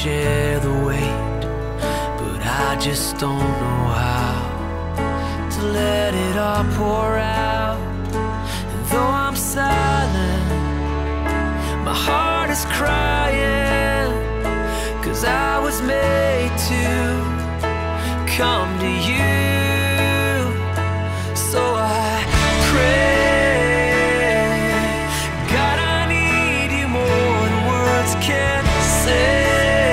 share the weight, but I just don't know how to let it all pour out. And though I'm silent, my heart is crying, 'cause I was made to come to you. So I pray, God, I need you more than words can say.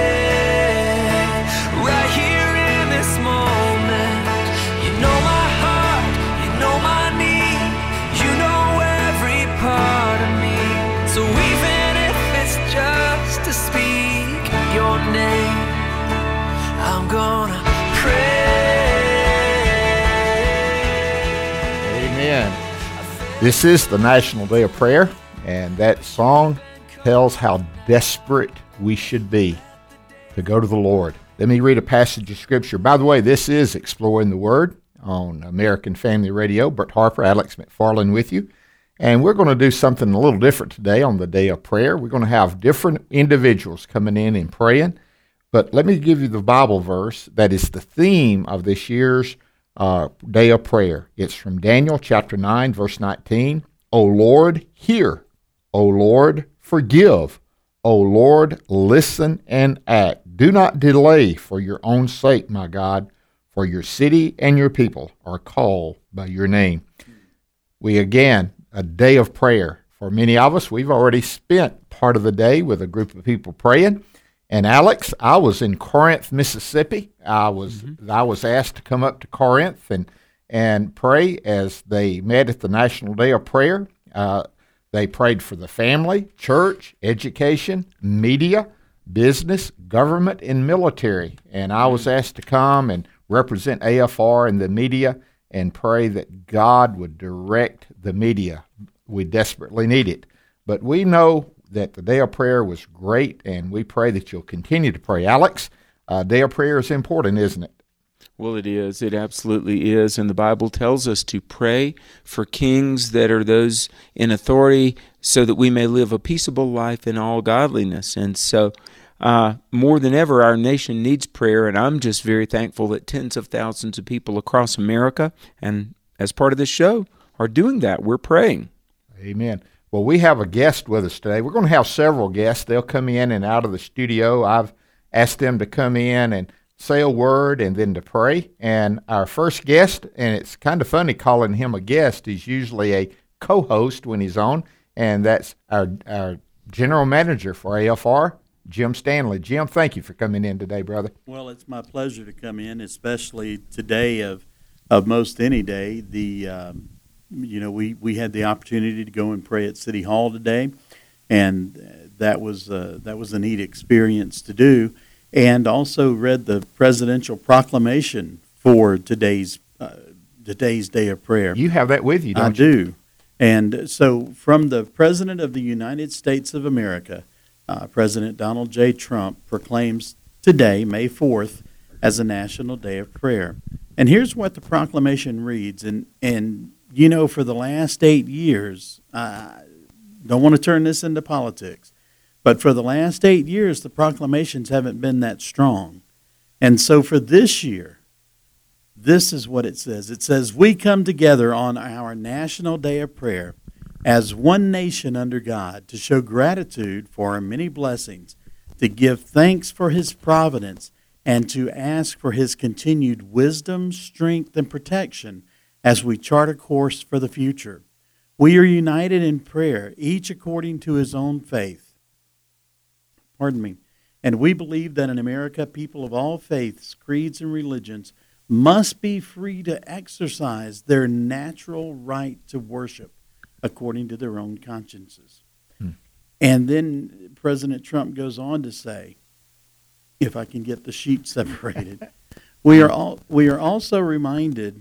Right here in this moment, you know my heart, you know my need, you know every part of me. So even if it's just to speak your name, I'm gonna pray. Amen. This is the National Day of Prayer, and that song tells how desperate we should be to go to the Lord. Let me read a passage of Scripture. By the way, this is Exploring the Word on American Family Radio. Bert Harper, Alex McFarland with you. And we're going to do something a little different today on the Day of Prayer. We're going to have different individuals coming in and praying. But let me give you the Bible verse that is the theme of this year's Day of Prayer. It's from Daniel chapter 9, verse 19. O Lord, hear. O Lord, forgive. O Lord, listen and act. Do not delay for your own sake, my God, for your city and your people are called by your name. We again, a day of prayer. For many of us, we've already spent part of the day with a group of people praying. And Alex, I was in Corinth, Mississippi. I was asked to come up to Corinth and pray as they met at the National Day of Prayer. They prayed for the family, church, education, media, business, government, and military. And I was asked to come and represent AFR and the media and pray that God would direct the media. We desperately need it. But we know that the Day of Prayer was great, and we pray that you'll continue to pray. Alex, Day of Prayer is important, isn't it? Well, it is. It absolutely is. And the Bible tells us to pray for kings that are those in authority so that we may live a peaceable life in all godliness. And so more than ever, our nation needs prayer, and I'm just very thankful that tens of thousands of people across America, and as part of this show, are doing that. We're praying. Amen. Well, we have a guest with us today. We're going to have several guests. They'll come in and out of the studio. I've asked them to come in and say a word and then to pray. And our first guest, and it's kind of funny calling him a guest, he's usually a co-host when he's on, and that's our general manager for AFR, Jim Stanley. Jim, thank you for coming in today, brother. Well, it's my pleasure to come in, especially today of most any day. We had the opportunity to go and pray at City Hall today, and that was a neat experience to do. And also read the presidential proclamation for today's Day of Prayer. You have that with you, don't you? I do. And so from the President of the United States of America, President Donald J. Trump proclaims today, May 4th, as a National Day of Prayer. And here's what the proclamation reads, and you know, for the last 8 years, I don't want to turn this into politics, but for the last 8 years, the proclamations haven't been that strong. And so for this year, this is what it says. It says, we come together on our National Day of Prayer as one nation under God to show gratitude for our many blessings, to give thanks for His providence, and to ask for His continued wisdom, strength, and protection as we chart a course for the future. We are united in prayer, each according to his own faith. And we believe that in America, people of all faiths, creeds, and religions must be free to exercise their natural right to worship according to their own consciences. And then President Trump goes on to say, if I can get the sheet separated, we are also reminded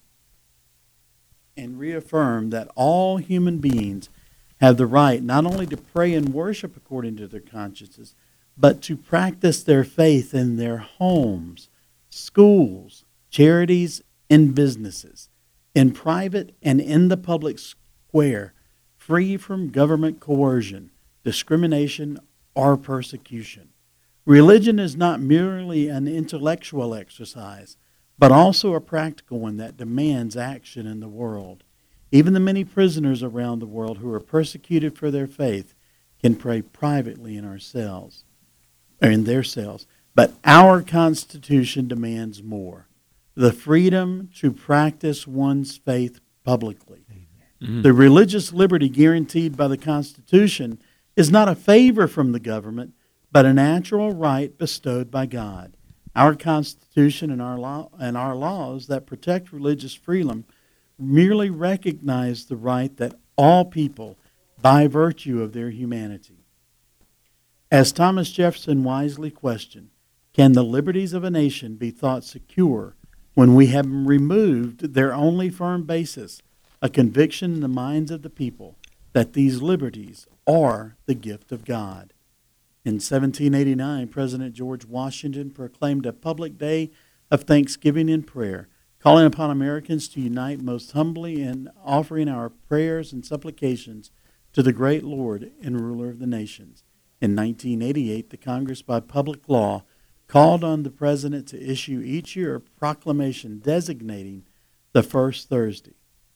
and reaffirmed that all human beings have the right not only to pray and worship according to their consciences, but to practice their faith in their homes, schools, charities, and businesses, in private and in the public square, free from government coercion, discrimination, or persecution. Religion is not merely an intellectual exercise, but also a practical one that demands action in the world. Even the many prisoners around the world who are persecuted for their faith can pray privately in their cells. But our Constitution demands more: the freedom to practice one's faith publicly. Mm-hmm. The religious liberty guaranteed by the Constitution is not a favor from the government, but a natural right bestowed by God. Our Constitution and our laws that protect religious freedom merely recognize the right that all people, by virtue of their humanity. As Thomas Jefferson wisely questioned, can the liberties of a nation be thought secure when we have removed their only firm basis, a conviction in the minds of the people that these liberties are the gift of God? In 1789, President George Washington proclaimed a public day of thanksgiving and prayer, calling upon Americans to unite most humbly in offering our prayers and supplications to the great Lord and ruler of the nations. In 1988, the Congress, by public law, called on the President to issue each year a proclamation designating the first Thursday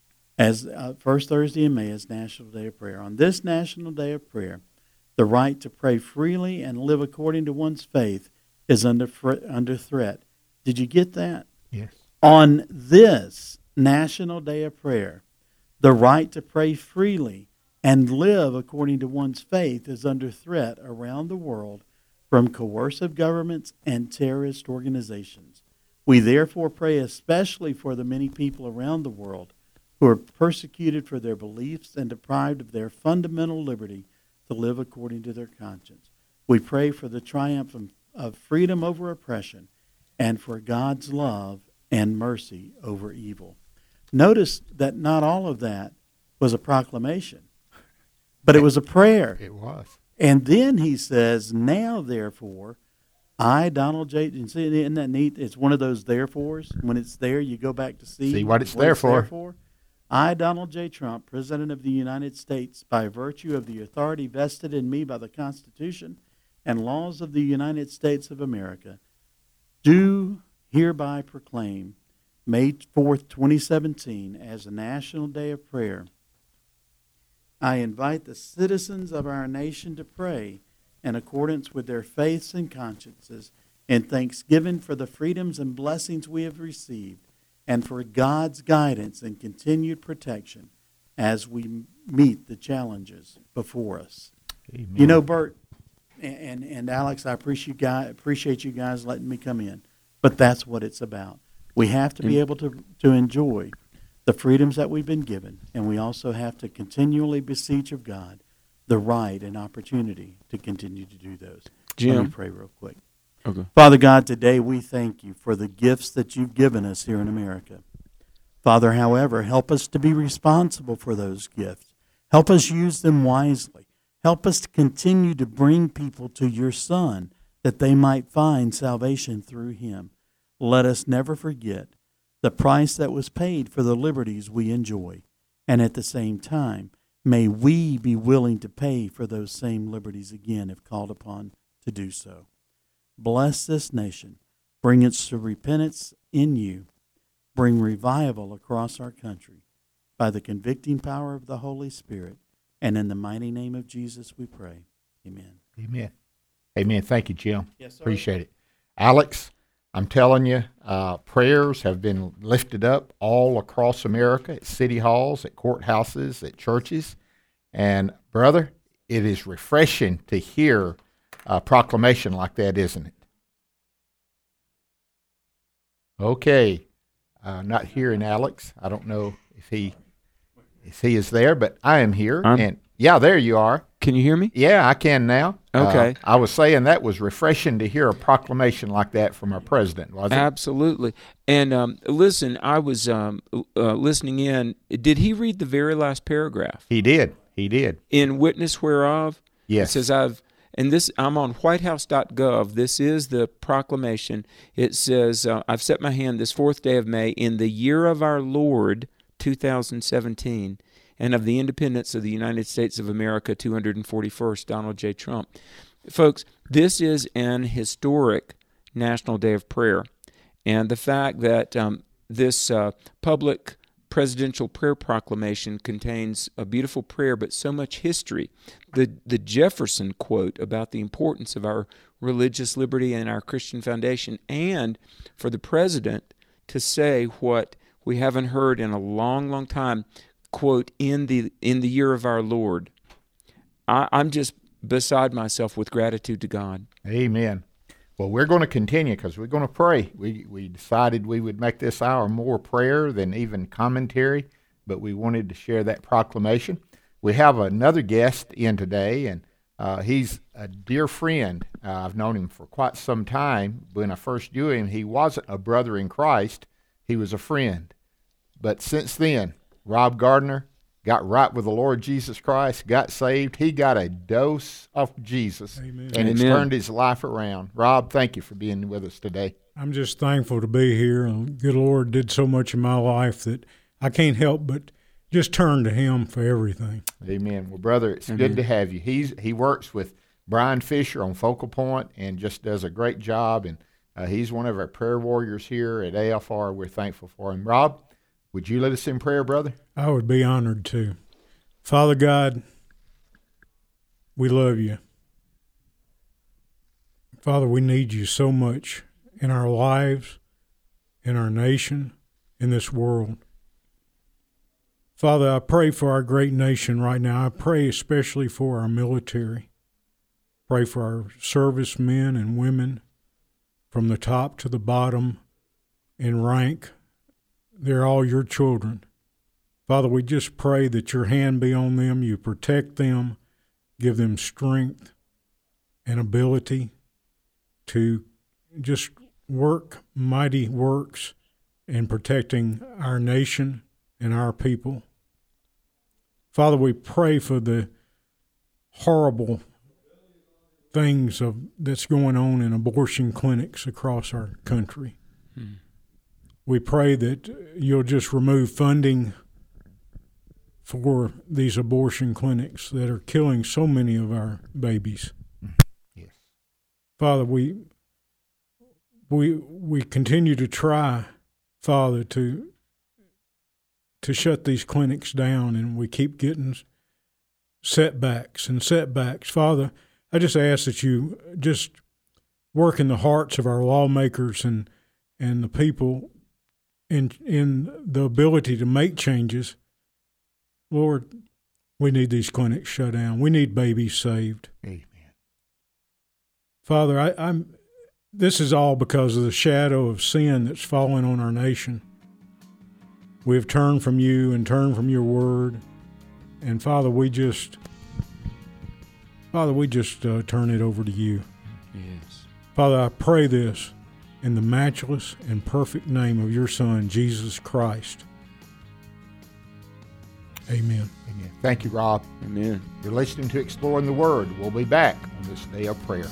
in May as National Day of Prayer. On this National Day of Prayer, the right to pray freely and live according to one's faith is under threat. Did you get that? Yes. On this National Day of Prayer, the right to pray freely and live according to one's faith is under threat around the world from coercive governments and terrorist organizations. We therefore pray especially for the many people around the world who are persecuted for their beliefs and deprived of their fundamental liberty to live according to their conscience. We pray for the triumph of freedom over oppression and for God's love and mercy over evil. Notice that not all of that was a proclamation, but it was a prayer. It was. And then he says, now therefore, I, Donald J. And see, isn't that neat? It's one of those therefores. When it's there, you go back to see what it's there for. I, Donald J. Trump, President of the United States, by virtue of the authority vested in me by the Constitution and laws of the United States of America, do hereby proclaim May 4th, 2017, as a National Day of Prayer. I invite the citizens of our nation to pray in accordance with their faiths and consciences in thanksgiving for the freedoms and blessings we have received and for God's guidance and continued protection as we meet the challenges before us. Amen. You know, Bert and Alex, I appreciate you guys letting me come in, but that's what it's about. We have to be able to enjoy the freedoms that we've been given, and we also have to continually beseech of God the right and opportunity to continue to do those. Jim. Let me pray real quick. Okay. Father God, today we thank you for the gifts that you've given us here in America. Father, however, help us to be responsible for those gifts. Help us use them wisely. Help us to continue to bring people to your Son that they might find salvation through him. Let us never forget the price that was paid for the liberties we enjoy. And at the same time, may we be willing to pay for those same liberties again if called upon to do so. Bless this nation. Bring it to repentance in you. Bring revival across our country by the convicting power of the Holy Spirit. And in the mighty name of Jesus we pray. Amen. Amen. Amen. Thank you, Jim. Yes, sir. Appreciate it. Alex, I'm telling you, prayers have been lifted up all across America, at city halls, at courthouses, at churches. And, brother, it is refreshing to hear a proclamation like that, isn't it? Okay. Not hearing Alex. I don't know if he is there, but I am here. And yeah, there you are. Can you hear me? Yeah, I can now. Okay. I was saying that was refreshing to hear a proclamation like that from our president, wasn't it? Absolutely. And listen, I was listening in. Did he read the very last paragraph? He did. In witness whereof? Yes. It says, I'm on whitehouse.gov. This is the proclamation. It says, I've set my hand this 4th day of May in the year of our Lord, 2017, and of the independence of the United States of America, 241st, Donald J. Trump. Folks, this is an historic National Day of Prayer. And the fact that this public presidential prayer proclamation contains a beautiful prayer, but so much history. The Jefferson quote about the importance of our religious liberty and our Christian foundation, and for the president to say what we haven't heard in a long, long time, quote, in the year of our Lord. I'm just beside myself with gratitude to God. Amen. Well, we're going to continue because we're going to pray. We decided we would make this hour more prayer than even commentary, but we wanted to share that proclamation. We have another guest in today, and he's a dear friend. I've known him for quite some time. When I first knew him, he wasn't a brother in Christ. He was a friend. But since then, Rob Gardner got right with the Lord Jesus Christ, got saved. He got a dose of Jesus. Amen. And it's turned his life around. Rob, thank you for being with us today. I'm just thankful to be here. The good Lord did so much in my life that I can't help but just turn to Him for everything. Amen. Well, brother, it's good to have you. He works with Brian Fisher on Focal Point and just does a great job. And he's one of our prayer warriors here at AFR. We're thankful for him. Rob, would you let us in prayer, brother? I would be honored to. Father God, we love you. Father, we need you so much in our lives, in our nation, in this world. Father, I pray for our great nation right now. I pray especially for our military. Pray for our servicemen and women from the top to the bottom in rank. They're all your children. Father, we just pray that your hand be on them, you protect them, give them strength and ability to just work mighty works in protecting our nation and our people. Father, we pray for the horrible things that's going on in abortion clinics across our country. We pray that you'll just remove funding for these abortion clinics that are killing so many of our babies. Yes. Father, we continue to try, Father, to shut these clinics down, and we keep getting setbacks. Father, I just ask that you just work in the hearts of our lawmakers and the people in the ability to make changes. Lord, we need these clinics shut down. We need babies saved. Amen. Father, this is all because of the shadow of sin that's fallen on our nation. We have turned from you and turned from your word. And Father, we just turn it over to you. Yes. Father, I pray this in the matchless and perfect name of your Son, Jesus Christ. Amen. Amen. Thank you, Rob. Amen. You're listening to Exploring the Word. We'll be back on this day of prayer.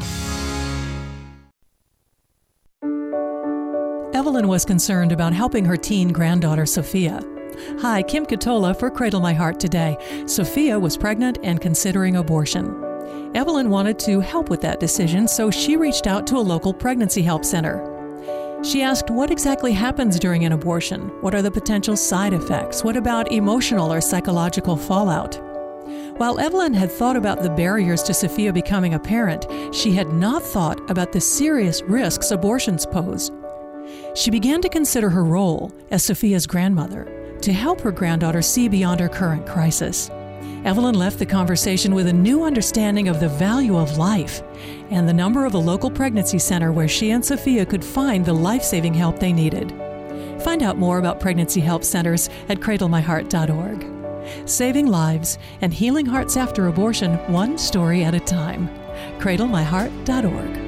Evelyn was concerned about helping her teen granddaughter, Sophia. Hi, Kim Katola for Cradle My Heart today. Sophia was pregnant and considering abortion. Evelyn wanted to help with that decision, so she reached out to a local pregnancy help center. She asked what exactly happens during an abortion. What are the potential side effects? What about emotional or psychological fallout? While Evelyn had thought about the barriers to Sophia becoming a parent, she had not thought about the serious risks abortions pose. She began to consider her role as Sophia's grandmother to help her granddaughter see beyond her current crisis. Evelyn left the conversation with a new understanding of the value of life and the number of a local pregnancy center where she and Sophia could find the life-saving help they needed. Find out more about pregnancy help centers at cradlemyheart.org. Saving lives and healing hearts after abortion, one story at a time. cradlemyheart.org.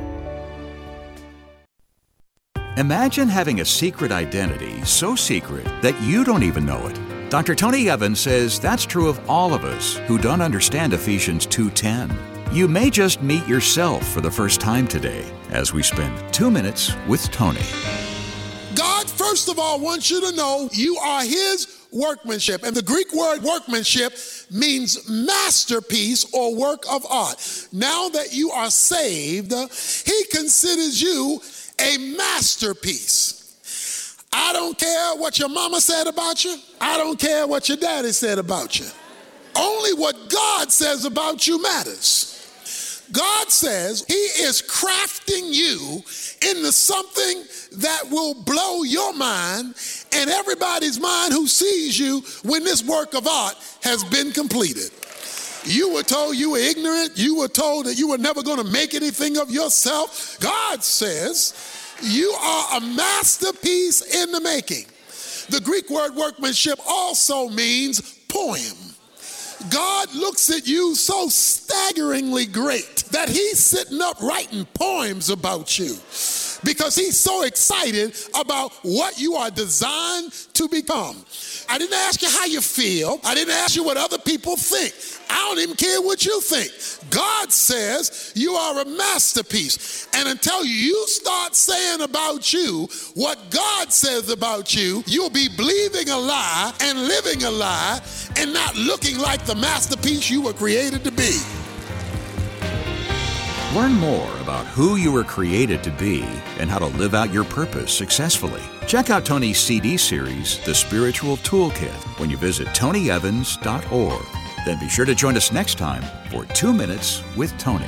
Imagine having a secret identity so secret that you don't even know it. Dr. Tony Evans says that's true of all of us who don't understand Ephesians 2:10. You may just meet yourself for the first time today as we spend 2 minutes with Tony. God, first of all, wants you to know you are His workmanship. And the Greek word workmanship means masterpiece or work of art. Now that you are saved, he considers you a masterpiece. I don't care what your mama said about you. I don't care what your daddy said about you. Only what God says about you matters. God says he is crafting you into something that will blow your mind and everybody's mind who sees you when this work of art has been completed. You were told you were ignorant. You were told that you were never going to make anything of yourself. God says you are a masterpiece in the making. The Greek word workmanship also means poem. God looks at you so staggeringly great that he's sitting up writing poems about you because he's so excited about what you are designed to become. I didn't ask you how you feel. I didn't ask you what other people think. I don't even care what you think. God says you are a masterpiece. And until you start saying about you what God says about you, you'll be believing a lie and living a lie and not looking like the masterpiece you were created to be. Learn more about who you were created to be and how to live out your purpose successfully. Check out Tony's CD series, The Spiritual Toolkit, when you visit tonyevans.org. Then be sure to join us next time for 2 Minutes with Tony.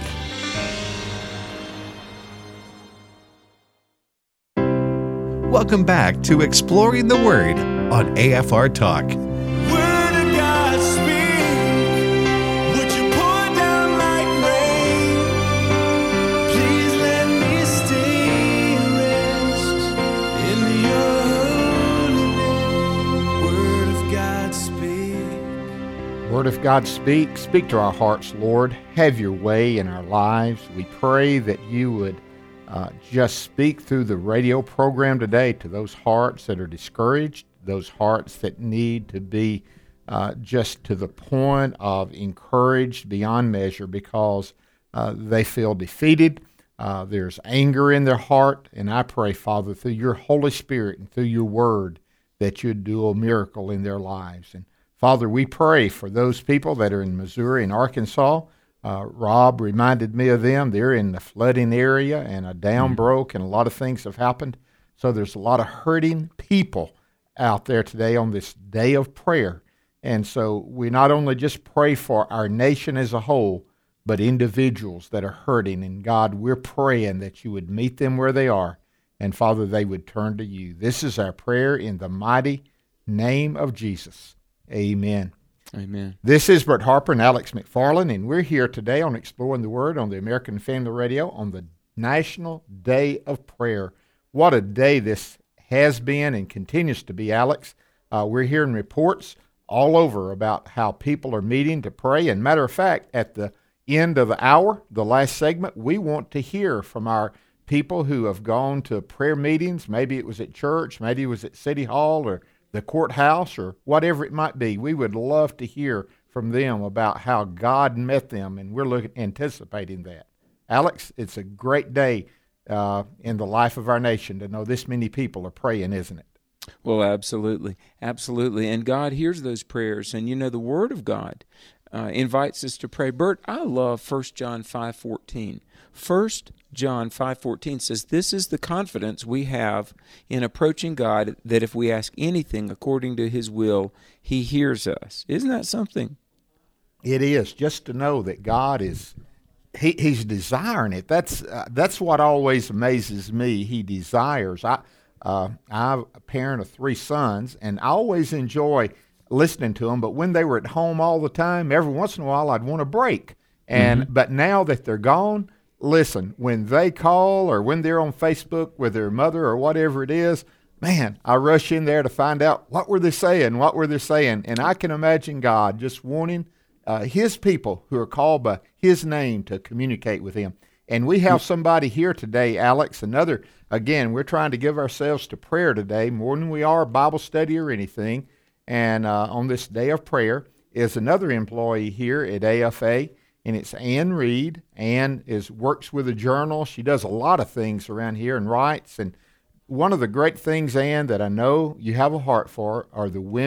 Welcome back to Exploring the Word on AFR Talk. Word of God, speak to our hearts, Lord. Have your way in our lives. We pray that you would just speak through the radio program today to those hearts that are discouraged, those hearts that need to be just to the point of encouraged beyond measure because they feel defeated. There's anger in their heart, and I pray, Father, through your Holy Spirit and through your word that you'd do a miracle in their lives. And Father, we pray for those people that are in Missouri and Arkansas. Rob reminded me of them. They're in the flooding area, and a dam broke, and a lot of things have happened. So there's a lot of hurting people out there today on this day of prayer. And so we not only just pray for our nation as a whole, but individuals that are hurting. And God, we're praying that you would meet them where they are, and Father, they would turn to you. This is our prayer in the mighty name of Jesus. Amen. Amen. This is Bert Harper and Alex McFarland, and we're here today on Exploring the Word on the American Family Radio on the National Day of Prayer. What a day this has been and continues to be, Alex. We're hearing reports all over about how people are meeting to pray. And matter of fact, at the end of the hour, the last segment, we want to hear from our people who have gone to prayer meetings. Maybe it was at church, maybe it was at City Hall or the courthouse or whatever it might be. We would love to hear from them about how God met them, and we're anticipating that. Alex, it's a great day in the life of our nation to know this many people are praying, isn't it? Well, absolutely. Absolutely. And God hears those prayers. And, you know, the Word of God invites us to pray. Bert, I love 1 John 5:14. 1 John 5:14 says, "This is the confidence we have in approaching God, that if we ask anything according to his will, he hears us." Isn't that something? It is, just to know that God is, he's desiring it. That's what always amazes me. He desires. I'm a parent of 3 sons, and I always enjoy listening to them, but when they were at home all the time, every once in a while I'd want a break. But now that they're gone, listen, when they call or when they're on Facebook with their mother or whatever it is, man, I rush in there to find out what were they saying. And I can imagine God just wanting his people who are called by his name to communicate with him. And we have somebody here today, Alex, again, we're trying to give ourselves to prayer today more than we are Bible study or anything. And on this day of prayer is another employee here at AFA, and it's Ann Reed. Ann works with a journal. She does a lot of things around here and writes. And one of the great things, Ann, that I know you have a heart for are the women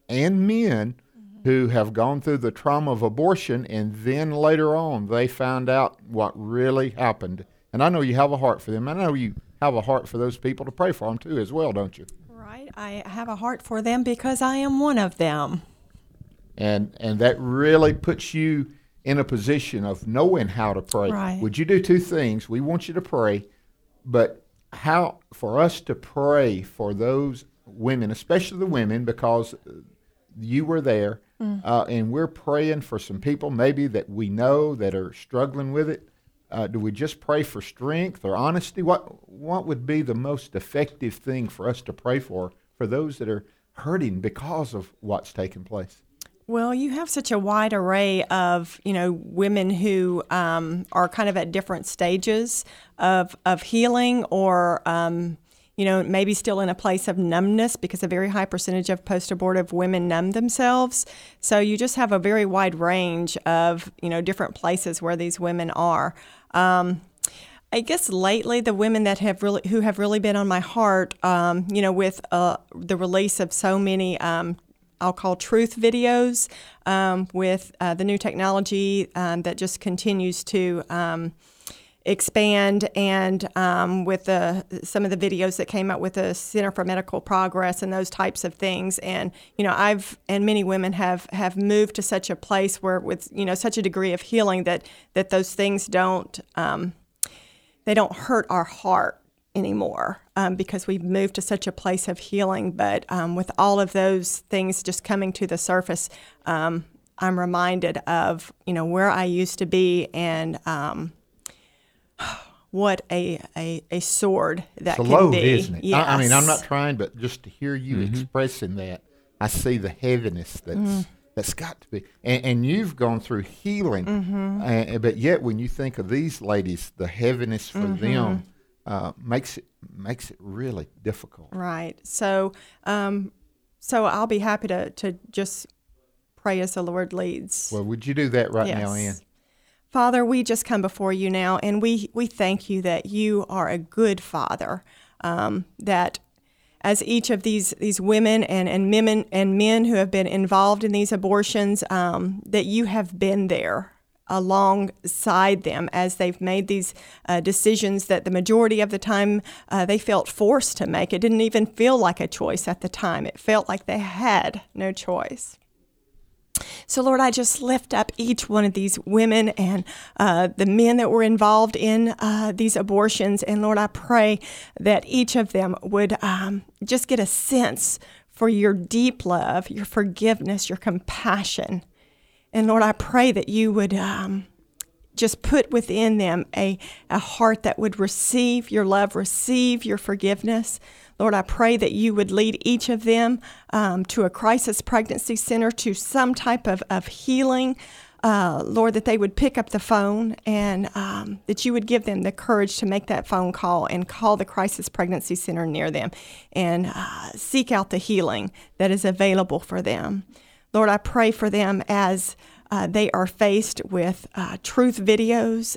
and men who have gone through the trauma of abortion, and then later on they found out what really happened. And I know you have a heart for them. I know you have a heart for those people to pray for them too as well, don't you? Right. I have a heart for them because I am one of them. And that really puts you in a position of knowing how to pray. Right. Would you do two things? We want you to pray, but how for us to pray for those women, especially the women, because you were there, and we're praying for some people maybe that we know that are struggling with it. Do we just pray for strength or honesty? What would be the most effective thing for us to pray for those that are hurting because of what's taken place? Well, you have such a wide array of, women who are kind of at different stages of healing or, maybe still in a place of numbness because a very high percentage of post-abortive women numb themselves. So you just have a very wide range of, different places where these women are. I guess lately the women that who have really been on my heart, with the release of so many I'll call truth videos with the new technology that just continues to expand, and with some of the videos that came out with the Center for Medical Progress and those types of things. And many women have moved to such a place where with such a degree of healing that those things don't hurt our heart anymore because we've moved to such a place of healing. But with all of those things just coming to the surface, I'm reminded of where I used to be and what a sword that it's a can load, be. Isn't it? Yes. I mean, I'm not trying, but just to hear you expressing that, I see the heaviness that's got to be. And you've gone through healing, but yet when you think of these ladies, the heaviness for them makes it really difficult. Right. So I'll be happy to just pray as the Lord leads. Well, would you do that right now, Ann? Father, we just come before you now, and we thank you that you are a good Father, that as each of these women and men who have been involved in these abortions, that you have been there alongside them as they've made these decisions that the majority of the time they felt forced to make. It didn't even feel like a choice at the time. It felt like they had no choice. So, Lord, I just lift up each one of these women and the men that were involved in these abortions. And, Lord, I pray that each of them would just get a sense for your deep love, your forgiveness, your compassion. And, Lord, I pray that you would just put within them a heart that would receive your love, receive your forgiveness. Lord, I pray that you would lead each of them to a crisis pregnancy center, to some type of healing. Lord, that they would pick up the phone and that you would give them the courage to make that phone call and call the crisis pregnancy center near them and seek out the healing that is available for them. Lord, I pray for them as they are faced with truth videos,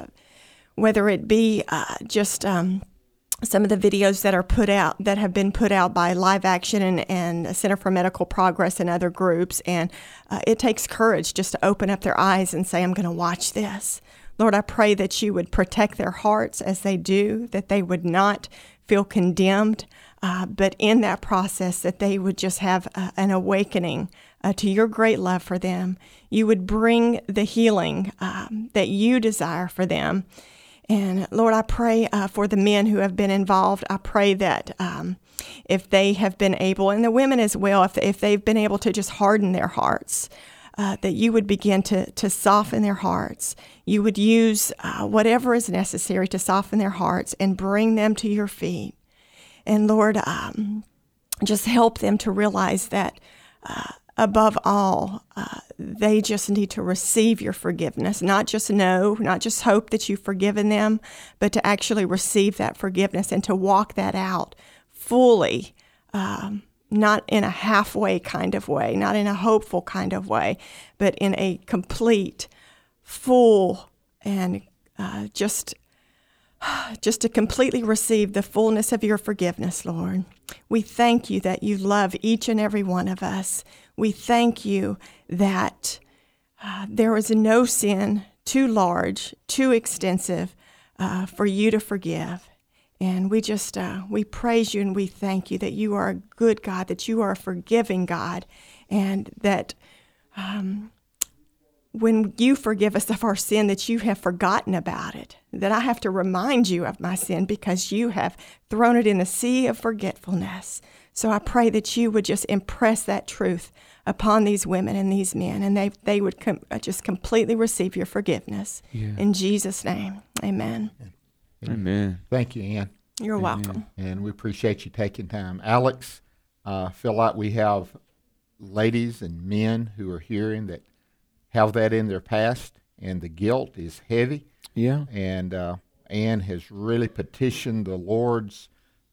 whether it be just some of the videos that have been put out by Live Action and Center for Medical Progress and other groups. And it takes courage just to open up their eyes and say, I'm going to watch this. Lord, I pray that you would protect their hearts as they do, that they would not feel condemned, but in that process that they would just have an awakening to your great love for them. You would bring the healing that you desire for them. And Lord, I pray for the men who have been involved. I pray that if they have been able, and the women as well, if they've been able to just harden their hearts, that you would begin to soften their hearts. You would use whatever is necessary to soften their hearts and bring them to your feet. And Lord, just help them to realize that above all, they just need to receive your forgiveness, not just know, not just hope that you've forgiven them, but to actually receive that forgiveness and to walk that out fully, not in a halfway kind of way, not in a hopeful kind of way, but in a complete, full, and just just to completely receive the fullness of your forgiveness, Lord. We thank you that you love each and every one of us. We thank you that there is no sin too large, too extensive for you to forgive. And we just, we praise you and we thank you that you are a good God, that you are a forgiving God, and that when you forgive us of our sin, that you have forgotten about it, that I have to remind you of my sin because you have thrown it in the sea of forgetfulness. So I pray that you would just impress that truth upon these women and these men, and they would just completely receive your forgiveness. Yeah. In Jesus' name, amen. Amen. Thank you, Ann. You're welcome. And we appreciate you taking time. Alex, I feel like we have ladies and men who are hearing that have that in their past, and the guilt is heavy. Yeah. And Ann has really petitioned the Lord's,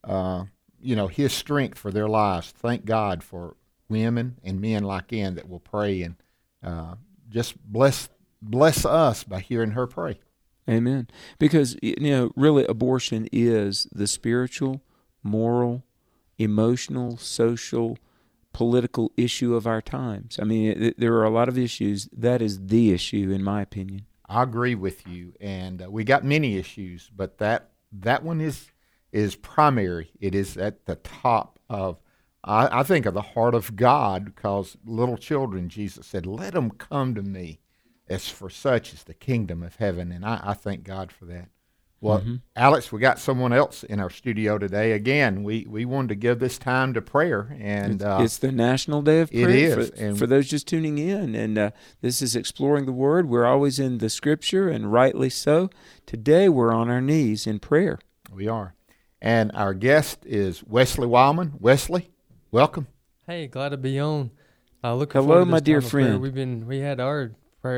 his strength for their lives. Thank God for women and men like Ann that will pray and just bless us by hearing her pray. Amen. Because, really abortion is the spiritual, moral, emotional, social, political issue of our times. I mean, there are a lot of issues. That is the issue, in my opinion. I agree with you. And we got many issues, but that one is primary. It is at the top of, I think, of the heart of God, because little children, Jesus said, let them come to me. As for such is the kingdom of heaven, and I thank God for that. Well, Alex, we got someone else in our studio today. Again, we wanted to give this time to prayer, and it's the National Day of Prayer. It is. For those just tuning in, and this is Exploring the Word. We're always in the Scripture, and rightly so. Today, we're on our knees in prayer. We are, and our guest is Wesley Wildman. Wesley, welcome. Hey, glad to be on. Hello, my dear friend. We had our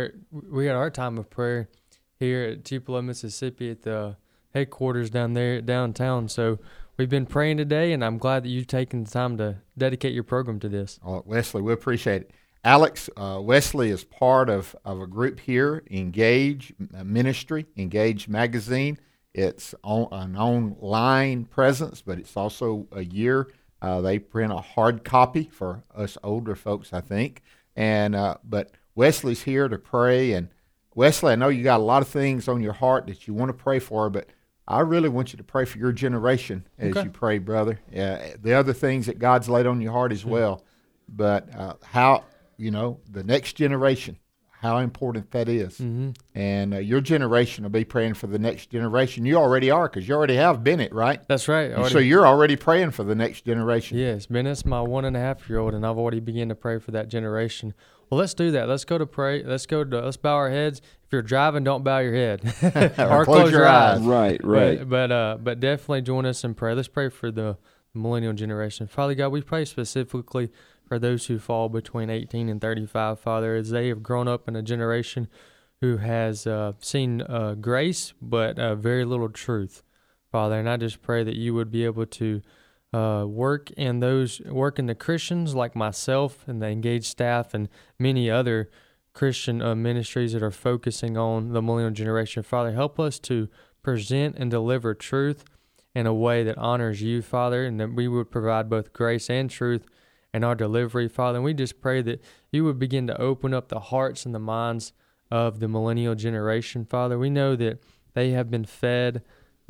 time of prayer here at Tupelo, Mississippi, at the headquarters down there downtown. So we've been praying today, and I'm glad that you've taken the time to dedicate your program to this. Oh, Wesley, we appreciate it. Alex, Wesley is part of a group here, Engage Ministry, Engage Magazine. It's an online presence, but it's also a year. They print a hard copy for us older folks, I think. But Wesley's here to pray. And Wesley, I know you got a lot of things on your heart that you want to pray for, but I really want you to pray for your generation as you pray, brother. The other things that God's laid on your heart as well. But how, the next generation, how important that is. Mm-hmm. And your generation will be praying for the next generation. You already are, because you already have Bennett, right? That's right. So you're already praying for the next generation. Yes, Bennett's my 1.5-year-old, and I've already begun to pray for that generation. Well, let's do that. Let's go to pray. Let's bow our heads. If you're driving, don't bow your head. or close your eyes. Right. But definitely join us in prayer. Let's pray for the millennial generation. Father God, we pray specifically for those who fall between 18 and 35, Father, as they have grown up in a generation who has seen grace but very little truth, Father. And I just pray that you would be able to work in the Christians like myself and the Engaged staff and many other Christian ministries that are focusing on the millennial generation. Father, help us to present and deliver truth in a way that honors you, Father, and that we would provide both grace and truth in our delivery, Father. And we just pray that you would begin to open up the hearts and the minds of the millennial generation, Father. We know that they have been fed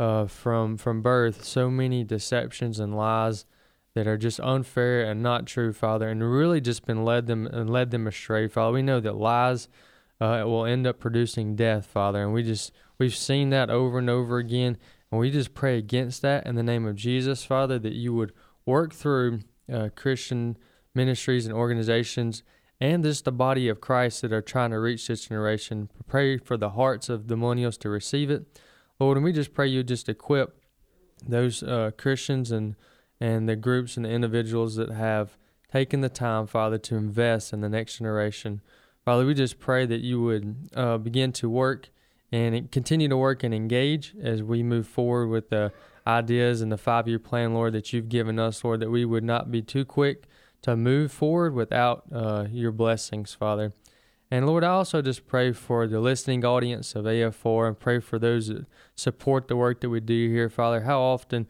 from birth so many deceptions and lies that are just unfair and not true, Father, and really just been led them astray, Father. We know that lies will end up producing death, Father, and we've seen that over and over again, and we just pray against that in the name of Jesus, Father, that you would work through Christian ministries and organizations and just the body of Christ that are trying to reach this generation. Pray for the hearts of the millennials to receive it, Lord, and we just pray you just equip those Christians and the groups and the individuals that have taken the time, Father, to invest in the next generation. Father, we just pray that you would begin to work and continue to work and engage as we move forward with the ideas and the 5-year plan, Lord, that you've given us, Lord, that we would not be too quick to move forward without your blessings, Father. And Lord, I also just pray for the listening audience of AF4 and pray for those that support the work that we do here, Father. How often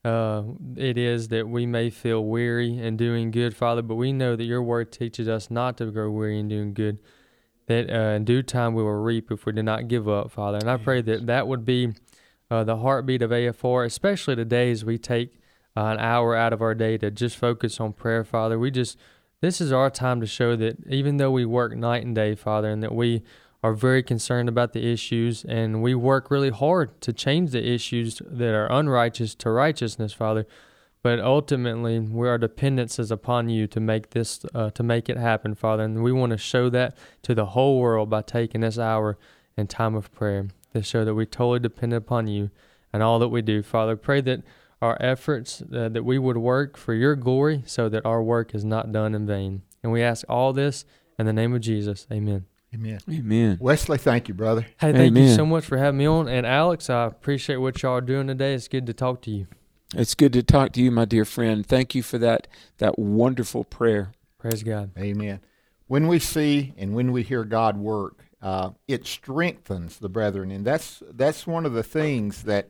it is that we may feel weary in doing good, Father, but we know that your word teaches us not to grow weary in doing good, that in due time we will reap if we do not give up, Father. And I pray that that would be the heartbeat of AF4, especially the days we take an hour out of our day to just focus on prayer, Father. This is our time to show that even though we work night and day, Father, and that we are very concerned about the issues, and we work really hard to change the issues that are unrighteous to righteousness, Father, but ultimately our dependence is upon you to make it happen, Father, and we want to show that to the whole world by taking this hour in time of prayer to show that we totally depend upon you and all that we do, Father. Pray that our efforts, that we would work for your glory so that our work is not done in vain. And we ask all this in the name of Jesus. Amen. Amen. Amen. Wesley, thank you, brother. Hey, thank you so much for having me on. And Alex, I appreciate what y'all are doing today. It's good to talk to you. It's good to talk to you, my dear friend. Thank you for that wonderful prayer. Praise God. Amen. When we see and when we hear God work, it strengthens the brethren. And that's one of the things that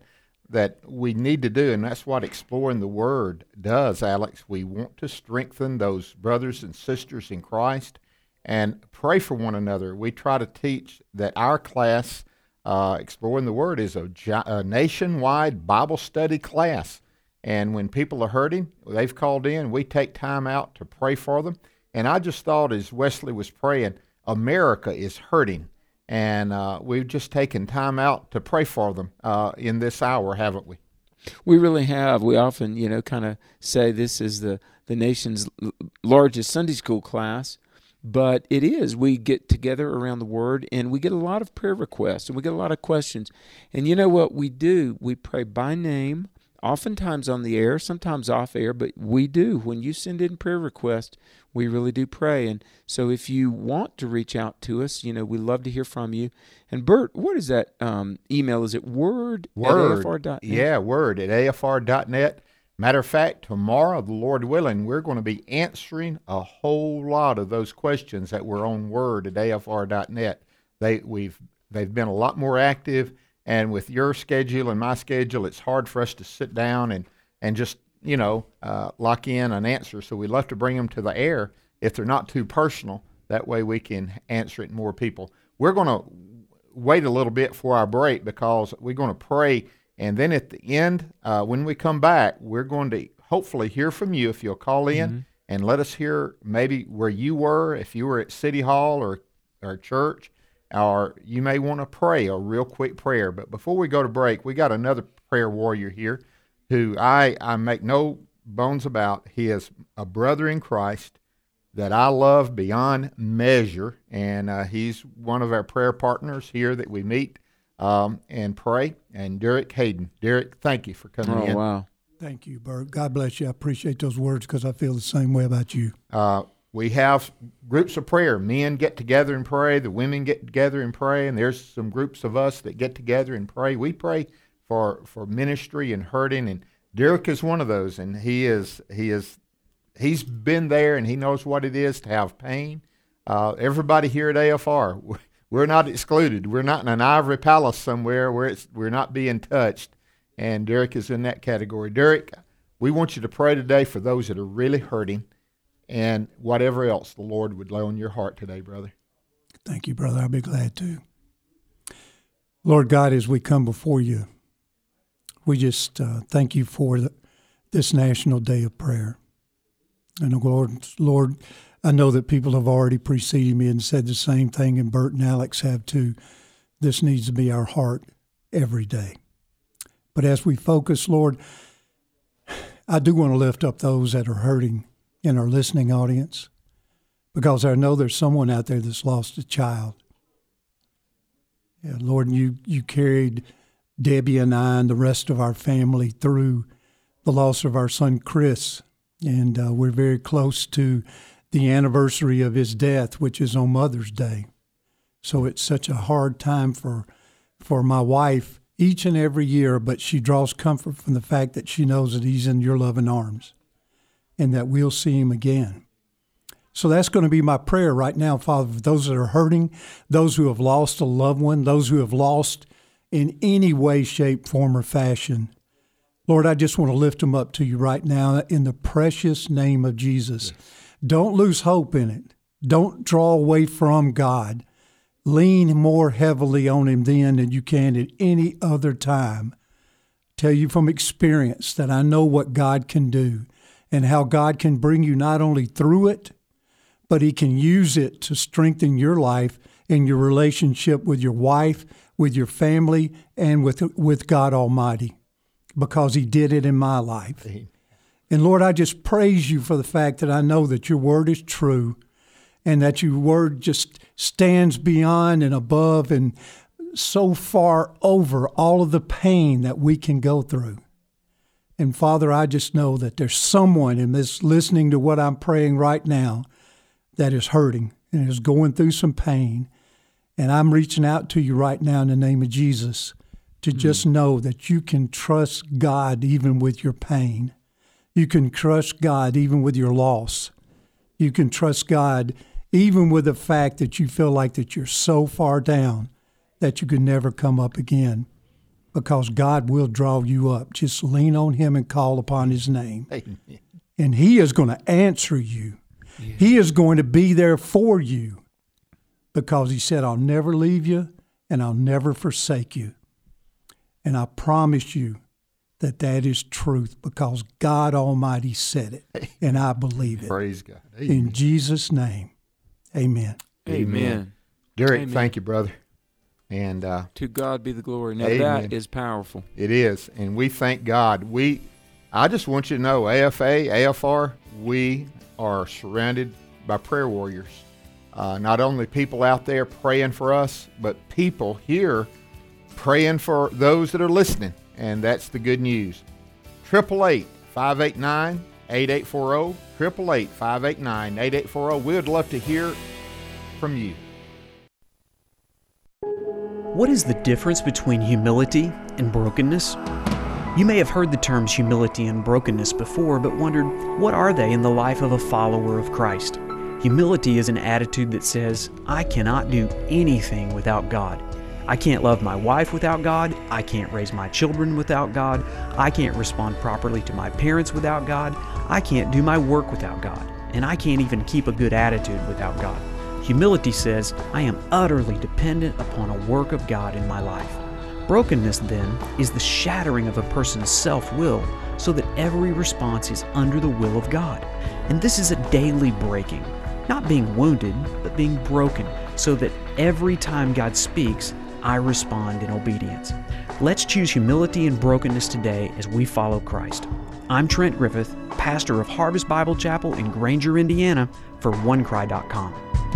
we need to do, and that's what Exploring the Word does, Alex. We want to strengthen those brothers and sisters in Christ and pray for one another. We try to teach that our class, Exploring the Word, is a nationwide Bible study class. And when people are hurting, they've called in, we take time out to pray for them. And I just thought, as Wesley was praying, America is hurting. And we've just taken time out to pray for them in this hour, haven't we? We really have. We often, kind of say this is the nation's largest Sunday school class, but it is. We get together around the Word, and we get a lot of prayer requests, and we get a lot of questions. And you know what we do? We pray by name, oftentimes on the air, sometimes off air, but we do. When you send in prayer requests, we really do pray. And so if you want to reach out to us, we love to hear from you. And Bert, what is that email? Is it word at afr.net? Yeah, word at afr.net. Matter of fact, tomorrow, the Lord willing, we're going to be answering a whole lot of those questions that were on word at afr.net. They've been a lot more active, and with your schedule and my schedule, it's hard for us to sit down and just lock in an answer. So we'd love to bring them to the air if they're not too personal. That way we can answer it to more people. We're going to wait a little bit for our break because we're going to pray. And then at the end, when we come back, we're going to hopefully hear from you if you'll call in and let us hear maybe where you were, if you were at City Hall or church, or you may want to pray a real quick prayer. But before we go to break, we got another prayer warrior here who I make no bones about. He is a brother in Christ that I love beyond measure, and he's one of our prayer partners here that we meet and pray, and Derek Hayden. Derek, thank you for coming in. Oh, wow. Thank you, Bert. God bless you. I appreciate those words because I feel the same way about you. We have groups of prayer. Men get together and pray. The women get together and pray, and there's some groups of us that get together and pray. We pray for ministry and hurting, and Derek is one of those, and he's been there, and he knows what it is to have pain. Everybody here at AFR, we're not excluded. We're not in an ivory palace somewhere where we're not being touched, and Derek is in that category. Derek, we want you to pray today for those that are really hurting and whatever else the Lord would lay on your heart today, brother. Thank you, brother. I'll be glad to. Lord God, as we come before you, we just thank you for this National Day of Prayer. And Lord, I know that people have already preceded me and said the same thing, and Bert and Alex have too. This needs to be our heart every day. But as we focus, Lord, I do want to lift up those that are hurting in our listening audience, because I know there's someone out there that's lost a child. Yeah, Lord, you carried Debbie and I and the rest of our family through the loss of our son Chris, and we're very close to the anniversary of his death, which is on Mother's Day. So it's such a hard time for my wife each and every year, but she draws comfort from the fact that she knows that he's in your loving arms and that we'll see him again. So that's going to be my prayer right now, Father, for those that are hurting, those who have lost a loved one, those who have lost in any way, shape, form, or fashion. Lord, I just want to lift them up to you right now in the precious name of Jesus. Yes. Don't lose hope in it. Don't draw away from God. Lean more heavily on him then than you can at any other time. Tell you from experience that I know what God can do and how God can bring you not only through it, but he can use it to strengthen your life and your relationship with your wife, with your family, and with God Almighty, because he did it in my life. And Lord, I just praise you for the fact that I know that your word is true and that your word just stands beyond and above and so far over all of the pain that we can go through. And Father, I just know that there's someone in this listening to what I'm praying right now that is hurting and is going through some pain. And I'm reaching out to you right now in the name of Jesus to just know that you can trust God even with your pain. You can trust God even with your loss. You can trust God even with the fact that you feel like that you're so far down that you can never come up again, because God will draw you up. Just lean on him and call upon his name. And he is going to answer you. Yeah. He is going to be there for you, because he said, I'll never leave you and I'll never forsake you. And I promise you that that is truth, because God Almighty said it, and I believe it. Praise God. Amen. In Jesus' name, amen. Amen. Derek, amen. Thank you, brother. And to God be the glory. Now amen. That is powerful. It is, and we thank God. I just want you to know, AFA, AFR, we are surrounded by prayer warriors. Not only people out there praying for us, but people here praying for those that are listening, and that's the good news. 888-589-8840, 888-589-8840. We would love to hear from you. What is the difference between humility and brokenness? You may have heard the terms humility and brokenness before, but wondered, what are they in the life of a follower of Christ? Humility is an attitude that says, I cannot do anything without God. I can't love my wife without God. I can't raise my children without God. I can't respond properly to my parents without God. I can't do my work without God. And I can't even keep a good attitude without God. Humility says, I am utterly dependent upon a work of God in my life. Brokenness, then, is the shattering of a person's self-will so that every response is under the will of God. And this is a daily breaking, not being wounded, but being broken, so that every time God speaks, I respond in obedience. Let's choose humility and brokenness today as we follow Christ. I'm Trent Griffith, pastor of Harvest Bible Chapel in Granger, Indiana, for OneCry.com.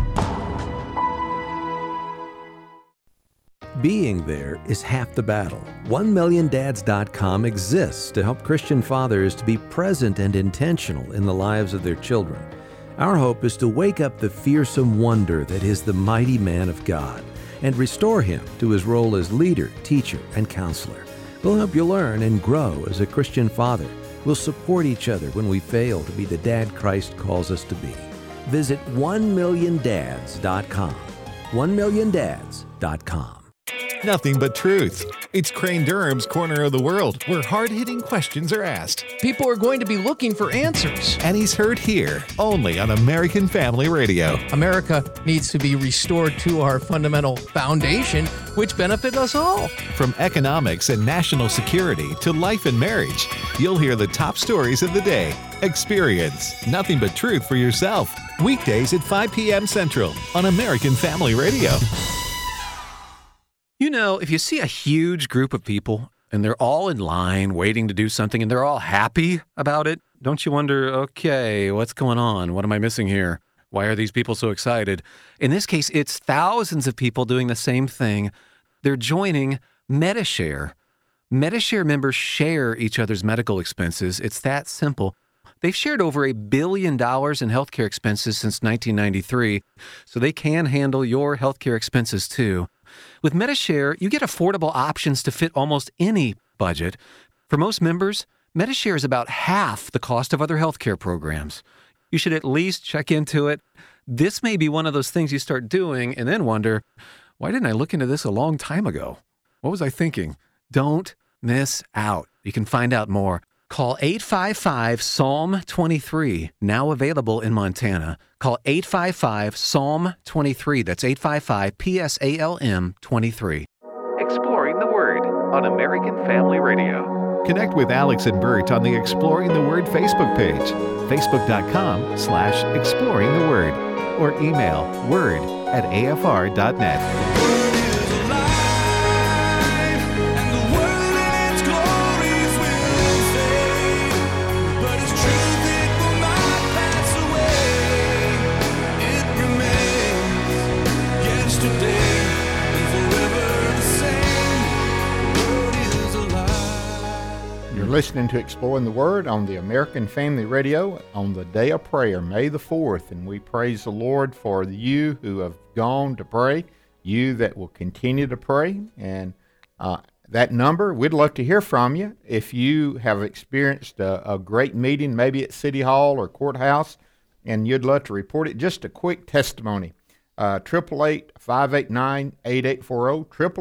Being there is half the battle. 1milliondads.com exists to help Christian fathers to be present and intentional in the lives of their children. Our hope is to wake up the fearsome wonder that is the mighty man of God and restore him to his role as leader, teacher, and counselor. We'll help you learn and grow as a Christian father. We'll support each other when we fail to be the dad Christ calls us to be. Visit 1milliondads.com. 1milliondads.com. Nothing but truth. It's Crane Durham's Corner of the World, where hard-hitting questions are asked. People are going to be looking for answers. And he's heard here, only on American Family Radio. America needs to be restored to our fundamental foundation, which benefit us all. From economics and national security to life and marriage, you'll hear the top stories of the day. Experience Nothing But Truth for yourself. Weekdays at 5 p.m. Central on American Family Radio. You know, if you see a huge group of people and they're all in line waiting to do something and they're all happy about it, don't you wonder, okay, what's going on? What am I missing here? Why are these people so excited? In this case, it's thousands of people doing the same thing. They're joining Medi-Share. Medi-Share members share each other's medical expenses. It's that simple. They've shared over $1 billion in healthcare expenses since 1993, so they can handle your healthcare expenses too. With Medi-Share, you get affordable options to fit almost any budget. For most members, Medi-Share is about half the cost of other healthcare programs. You should at least check into it. This may be one of those things you start doing and then wonder, why didn't I look into this a long time ago? What was I thinking? Don't miss out. You can find out more. Call 855-PSALM-23, now available in Montana. Call 855-PSALM-23. That's 855-PSALM-23. Exploring the Word on American Family Radio. Connect with Alex and Bert on the Exploring the Word Facebook page, facebook.com/exploring the word, or email word@afr.net. Listening to Exploring the Word on the American Family Radio on the day of prayer, May the 4th, and we praise the Lord for you who have gone to pray, you that will continue to pray, and that number, we'd love to hear from you. If you have experienced a great meeting, maybe at City Hall or Courthouse, and you'd love to report it, just a quick testimony, 888-589-8840,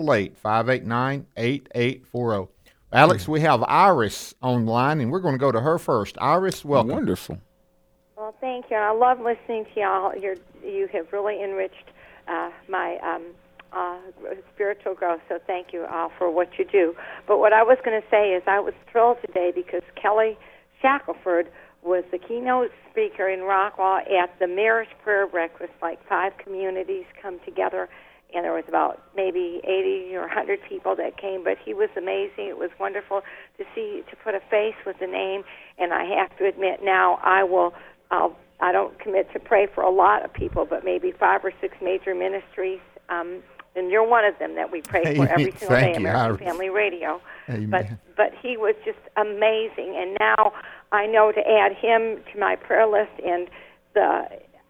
888-589-8840. Alex, we have Iris online, and we're going to go to her first. Iris, welcome. Wonderful. Well, thank you. I love listening to y'all. You have really enriched my spiritual growth, so thank you all for what you do. But what I was going to say is I was thrilled today because Kelly Shackelford was the keynote speaker in Rockwall at the Mayor's Prayer Breakfast. Like 5 communities come together, and there was about maybe 80 or 100 people that came, but he was amazing. It was wonderful to put a face with the name, and I have to admit now I don't commit to pray for a lot of people, but maybe 5 or 6 major ministries, and you're one of them that we pray for every single day, American Family Radio. Amen. But he was just amazing, and now I know to add him to my prayer list and the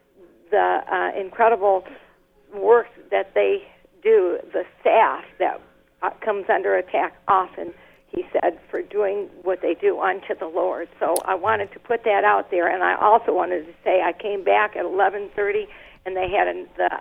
incredible work that they do, the staff that comes under attack often, he said, for doing what they do unto the Lord. So I wanted to put that out there, and I also wanted to say I came back at 11:30, and they had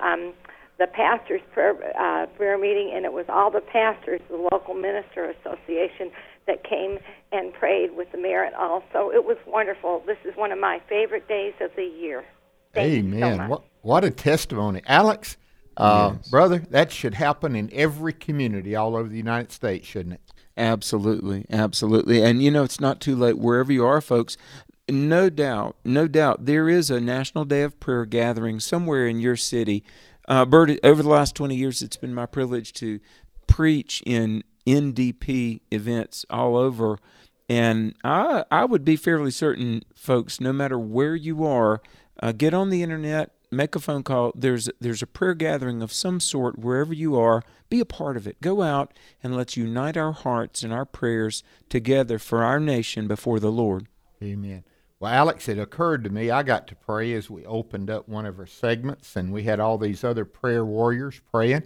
the pastors' prayer meeting, and it was all the pastors, the local minister association, that came and prayed with the mayor and all. So it was wonderful. This is one of my favorite days of the year. Thank you so much. What a testimony. Alex, Yes. Brother, that should happen in every community all over the United States, shouldn't it? Absolutely, absolutely. And, it's not too late wherever you are, folks. No doubt, there is a National Day of Prayer gathering somewhere in your city. Bert, over the last 20 years, it's been my privilege to preach in NDP events all over. And I would be fairly certain, folks, no matter where you are, get on the internet, make a phone call. There's a prayer gathering of some sort wherever you are. Be a part of it. Go out and let's unite our hearts and our prayers together for our nation before the Lord. Amen. Well, Alex, it occurred to me, I got to pray as we opened up one of our segments, and we had all these other prayer warriors praying,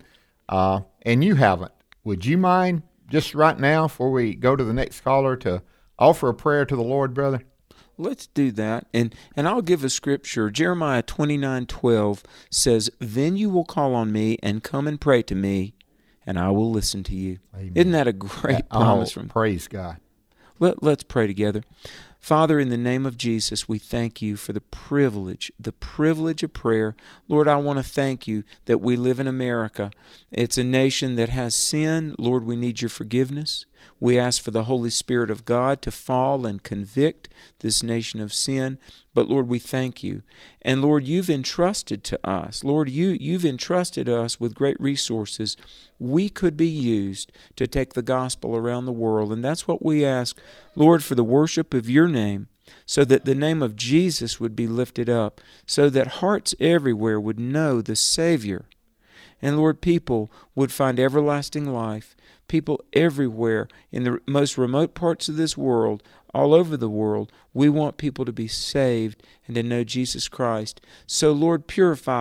and you haven't. Would you mind just right now, before we go to the next caller, to offer a prayer to the Lord, brother? Let's do that, and I'll give a scripture. Jeremiah 29:12 says, "Then you will call on me and come and pray to me, and I will listen to you." Amen. Isn't that a great promise from praise God. Let's pray together. Father, in the name of Jesus, we thank you for the privilege of prayer. Lord, I want to thank you that we live in America. It's a nation that has sin. Lord, we need your forgiveness. We ask for the Holy Spirit of God to fall and convict this nation of sin. But Lord, we thank you. And Lord, you've entrusted to us. Lord, you've entrusted us with great resources. We could be used to take the gospel around the world. And that's what we ask, Lord, for the worship of your name, so that the name of Jesus would be lifted up, so that hearts everywhere would know the Savior. And Lord, people would find everlasting life. People everywhere in the most remote parts of this world, all over the world, we want people to be saved and to know Jesus Christ. So Lord, purify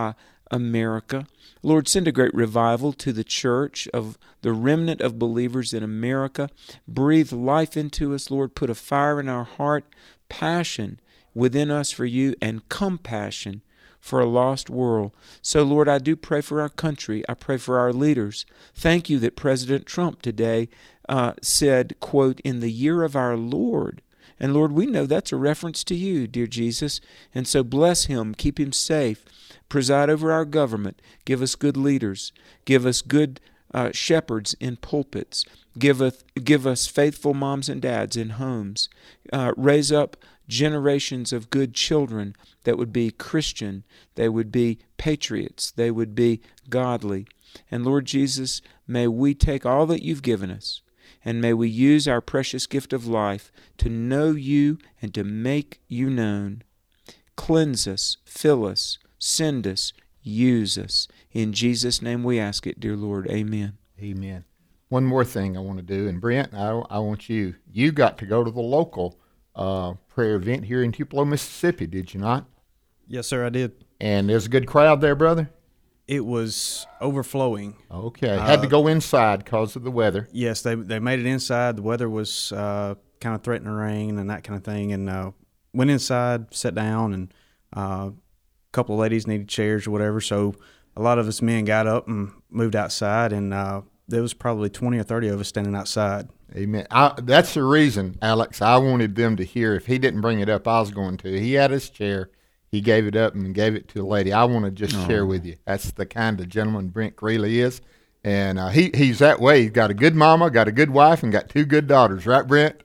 America. Lord, send a great revival to the church of the remnant of believers in America. Breathe life into us, Lord. Put a fire in our heart, passion within us for you, and compassion for a lost world. So, Lord, I do pray for our country. I pray for our leaders. Thank you that President Trump today said, quote, in the year of our Lord. And Lord, we know that's a reference to you, dear Jesus. And so bless him, keep him safe, preside over our government, give us good leaders, give us good shepherds in pulpits, give us faithful moms and dads in homes, raise up generations of good children that would be Christian, they would be patriots, they would be godly. And Lord Jesus, may we take all that you've given us, and may we use our precious gift of life to know you and to make you known. Cleanse us, fill us, send us, use us. In Jesus' name we ask it, dear Lord. Amen. Amen. One more thing I want to do, and Brent, I want you got to go to the local prayer event here in Tupelo, Mississippi, did you not? Yes, sir, I did. And there's a good crowd there, brother? It was overflowing. Okay. Had to go inside because of the weather. Yes, they made it inside. The weather was kind of threatening rain and that kind of thing. And went inside, sat down, and a couple of ladies needed chairs or whatever. So a lot of us men got up and moved outside, and there was probably 20 or 30 of us standing outside. Amen. That's the reason, Alex, I wanted them to hear. If he didn't bring it up, I was going to. He had his chair. He gave it up and gave it to a lady. I want to just share with you. That's the kind of gentleman Brent Greeley is. And he's that way. He's got a good mama, got a good wife, and got two good daughters. Right, Brent?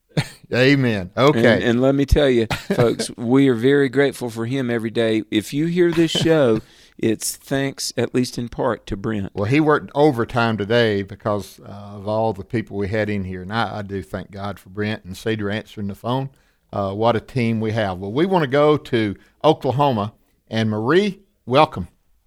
Amen. Okay. And let me tell you, folks, we are very grateful for him every day. If you hear this show, it's thanks, at least in part, to Brent. Well, he worked overtime today because of all the people we had in here. And I do thank God for Brent and Cedar answering the phone. What a team we have. Well, we want to go to Oklahoma. And Marie, welcome.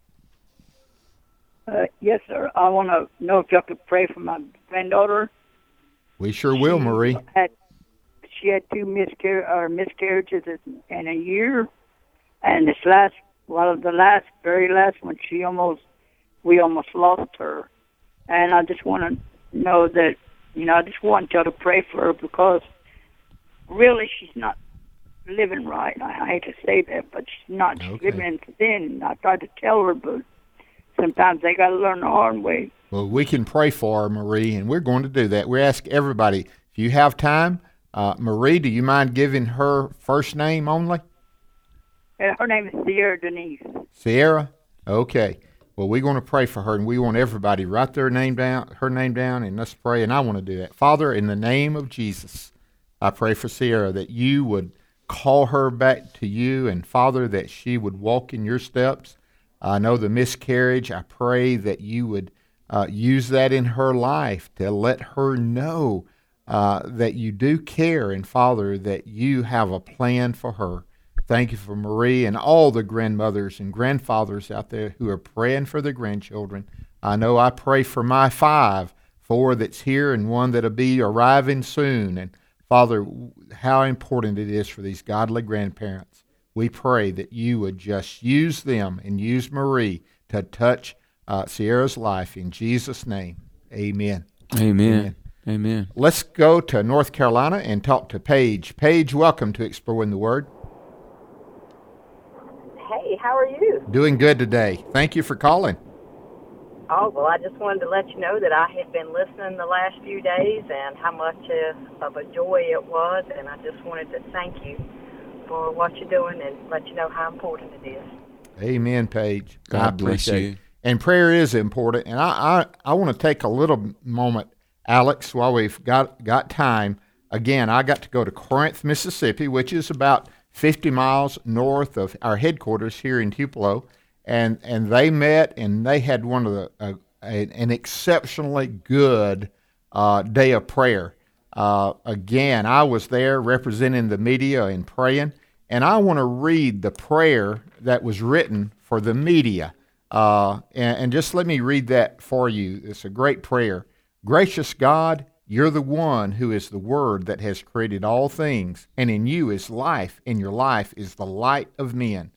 Yes, sir. I want to know if y'all could pray for my granddaughter. We sure will, Marie. She had two miscarriages in a year. And this very last one, we almost lost her. And I just want to know that, I just want y'all to pray for her because really she's not living right. I hate to say that, but she's not. She's living in sin. I tried to tell her, but sometimes they got to learn the hard way. Well, we can pray for her, Marie, and we're going to do that. We ask everybody, if you have time, Marie, do you mind giving her first name only? Her name is Sierra Denise. Sierra? Okay. Well, we're going to pray for her, and we want everybody to write her name down, and let's pray, and I want to do that. Father, in the name of Jesus, I pray for Sierra that you would call her back to you, and Father, that she would walk in your steps. I know the miscarriage. I pray that you would use that in her life to let her know that you do care, and Father, that you have a plan for her. Thank you for Marie and all the grandmothers and grandfathers out there who are praying for their grandchildren. I know I pray for my 4 that's here and 1 that'll be arriving soon. And Father, how important it is for these godly grandparents. We pray that you would just use them and use Marie to touch Sierra's life. In Jesus' name, amen. Amen. Amen. Let's go to North Carolina and talk to Paige. Paige, welcome to Exploring the Word. Hey, how are you? Doing good today. Thank you for calling. Oh, well, I just wanted to let you know that I had been listening the last few days and how much of a joy it was, and I just wanted to thank you for what you're doing and let you know how important it is. Amen, Paige. God bless you. It. And prayer is important, and I want to take a little moment, Alex, while we've got time. Again, I got to go to Corinth, Mississippi, which is about 50 miles north of our headquarters here in Tupelo, and they met, and they had one of an exceptionally good day of prayer. Again, I was there representing the media and praying, and I want to read the prayer that was written for the media, and just let me read that for you. It's a great prayer. Gracious God, you're the one who is the Word that has created all things, and in you is life, and your life is the light of men.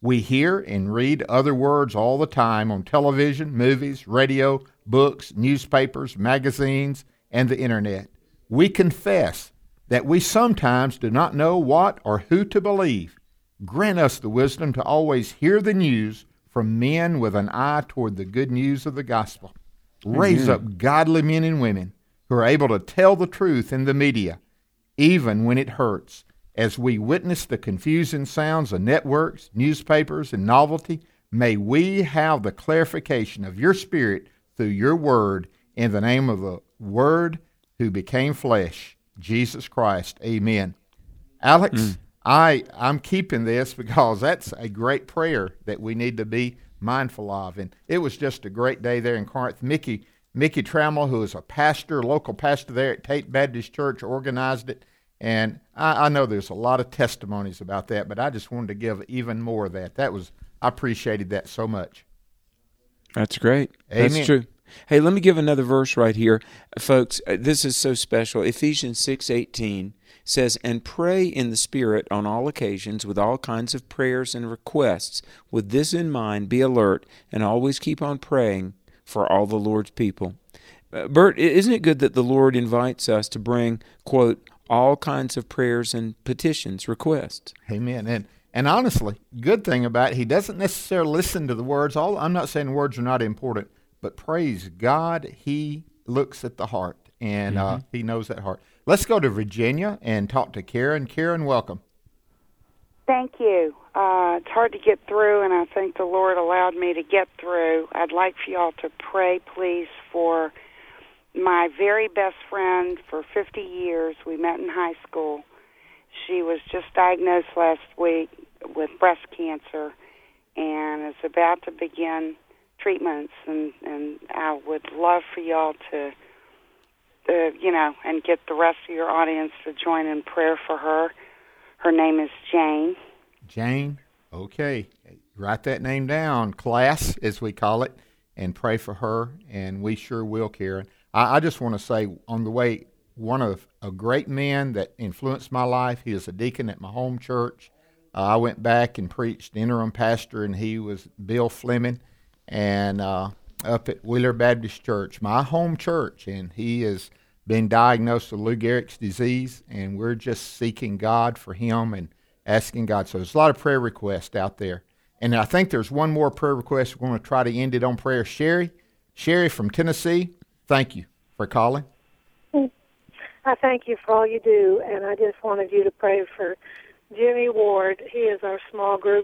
We hear and read other words all the time on television, movies, radio, books, newspapers, magazines, and the internet. We confess that we sometimes do not know what or who to believe. Grant us the wisdom to always hear the news from men with an eye toward the good news of the gospel. Raise up godly men and women who are able to tell the truth in the media, even when it hurts. As we witness the confusing sounds of networks, newspapers, and novelty, may we have the clarification of your Spirit through your word in the name of the Word who became flesh, Jesus Christ. Amen. Alex, I'm keeping this because that's a great prayer that we need to be mindful of. And it was just a great day there in Corinth. Mickey Trammell, who is a pastor, local pastor there at Tate Baptist Church, organized it. And I know there's a lot of testimonies about that, but I just wanted to give even more of that. I appreciated that so much. That's great. Amen. That's true. Hey, let me give another verse right here. Folks, this is so special. Ephesians 6:18 says, "And pray in the Spirit on all occasions with all kinds of prayers and requests. With this in mind, be alert and always keep on praying for all the Lord's people." Bert, isn't it good that the Lord invites us to bring, quote, all kinds of prayers and petitions, requests? Amen. And honestly, good thing about it, he doesn't necessarily listen to the words. I'm not saying words are not important, but praise God, he looks at the heart, and he knows that heart. Let's go to Virginia and talk to Karen. Karen, welcome. Thank you. It's hard to get through, and I think the Lord allowed me to get through. I'd like for y'all to pray, please, for my very best friend for 50 years. We met in high school. She was just diagnosed last week with breast cancer and is about to begin treatments, and I would love for y'all to, and get the rest of your audience to join in prayer for her. Her name is Jane. Jane? Okay. Write that name down, class, as we call it, and pray for her, and we sure will, Karen. I just want to say, on the way, one of a great man that influenced my life, he was a deacon at my home church. I went back and preached interim pastor, and he was Bill Fleming, and up at Wheeler Baptist Church, my home church, and he has been diagnosed with Lou Gehrig's disease, and we're just seeking God for him and asking God. So there's a lot of prayer requests out there. And I think there's one more prayer request. We're going to try to end it on prayer. Sherry from Tennessee, thank you for calling. I thank you for all you do, and I just wanted you to pray for Jimmy Ward. He is our small group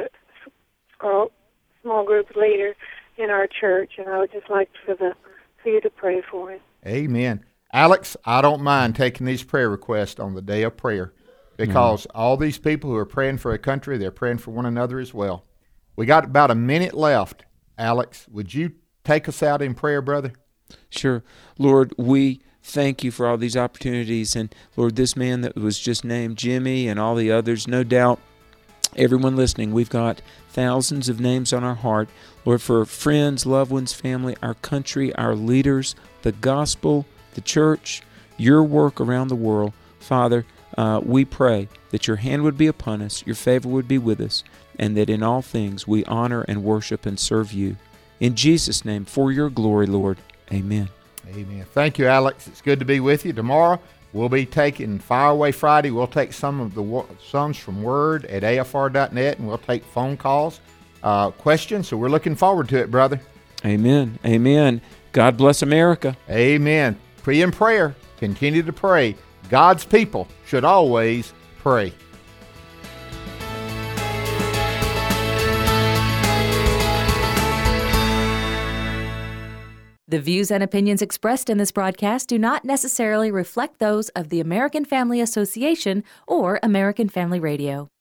leader in our church, and I would just like for you to pray for him. Amen. Alex, I don't mind taking these prayer requests on the day of prayer, because all these people who are praying for a country, they're praying for one another as well. We got about a minute left. Alex, would you take us out in prayer, brother? Sure. Lord, we thank you for all these opportunities. And Lord, this man that was just named Jimmy and all the others, no doubt, everyone listening, we've got thousands of names on our heart. Lord, for friends, loved ones, family, our country, our leaders, the gospel, the church, your work around the world. Father, we pray that your hand would be upon us, your favor would be with us, and that in all things we honor and worship and serve you. In Jesus' name, for your glory, Lord. Amen. Amen. Thank you, Alex. It's good to be with you. Tomorrow, we'll be taking Fire Away Friday. We'll take some of the songs from Word at afr.net, and we'll take phone calls, questions. So we're looking forward to it, brother. Amen. Amen. God bless America. Amen. Pray in prayer. Continue to pray. God's people should always pray. The views and opinions expressed in this broadcast do not necessarily reflect those of the American Family Association or American Family Radio.